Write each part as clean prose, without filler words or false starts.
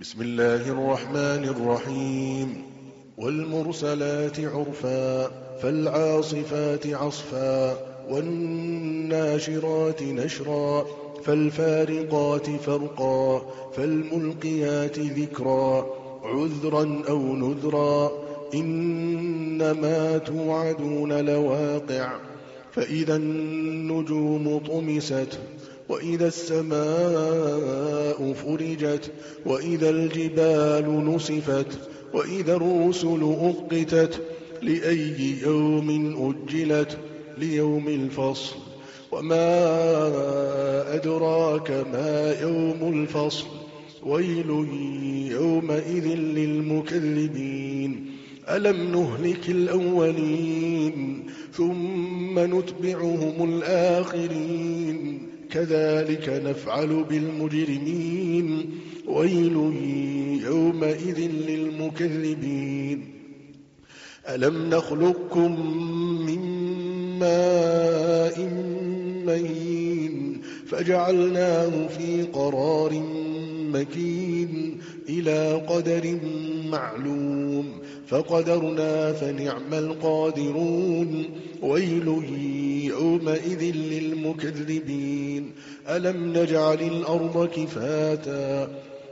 بسم الله الرحمن الرحيم والمرسلات عرفا فالعاصفات عصفا والناشرات نشرا فالفارقات فرقا فالملقيات ذكرا عذرا أو نذرا إنما توعدون لواقع فإذا النجوم طمست وإذا السماء فرجت وإذا الجبال نسفت وإذا الرسل أقتت لأي يوم أجلت ليوم الفصل وما أدراك ما يوم الفصل ويل يومئذ للمكذبين ألم نهلك الأولين ثم نتبعهم الآخرين كذلك نفعل بالمجرمين ويل يومئذ للمكذبين ألم نخلقكم من ماء مهين فجعلناه في قرار مكين إلى قدر معلوم فقدرنا فنعم القادرون ويل يومئذ للمكذبين ألم نجعل الأرض كفاتا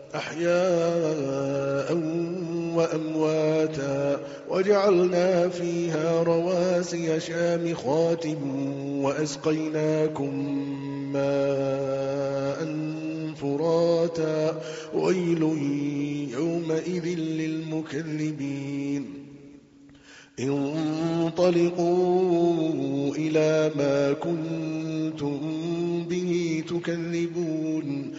أحياء وأمواتا وجعلنا فيها رواسي شامخات وأسقيناكم ماء فراتا ويل يومئذ للمكذبين انطلقوا إلى ما كنتم به تكذبون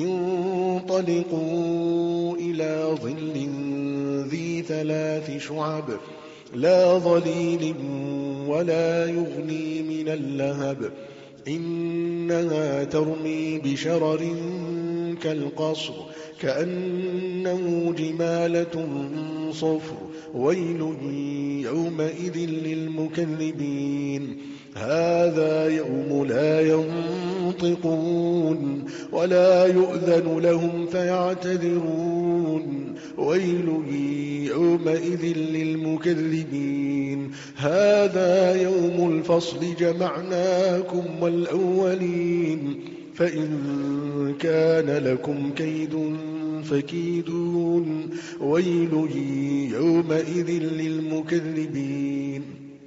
انطلقوا إلى ظل ذي 3 شعب لا ظليل ولا يغني من اللهب إنها ترمي بشرر كالقصر كأنه جمالة صفر ويل يومئذ للمكذبين هذا يوم لا ينطقون ولا يؤذن لهم فيعتذرون ويل يومئذ للمكذبين هذا يوم الفصل جمعناكم والأولين فإن كان لكم كيد فكيدون ويل يومئذ للمكذبين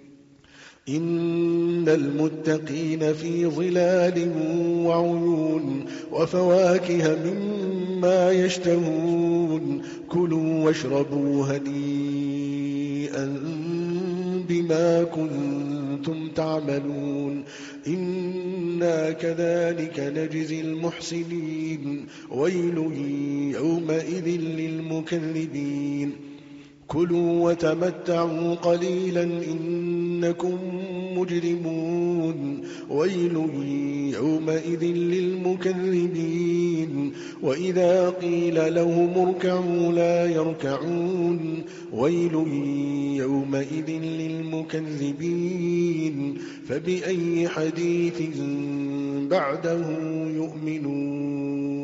إن المتقين في ظلال وعيون وفواكه مما يشتهون كلوا واشربوا هنيئا بما كنتم تعملون إنا كذلك نجزي المحسنين ويل يومئذ للمكذبين كلوا وتمتعوا قليلا إنكم مجرمون ويل يومئذ للمكذبين وإذا قيل لهم اركعوا لا يركعون ويل يومئذ للمكذبين فبأي حديث بعده يؤمنون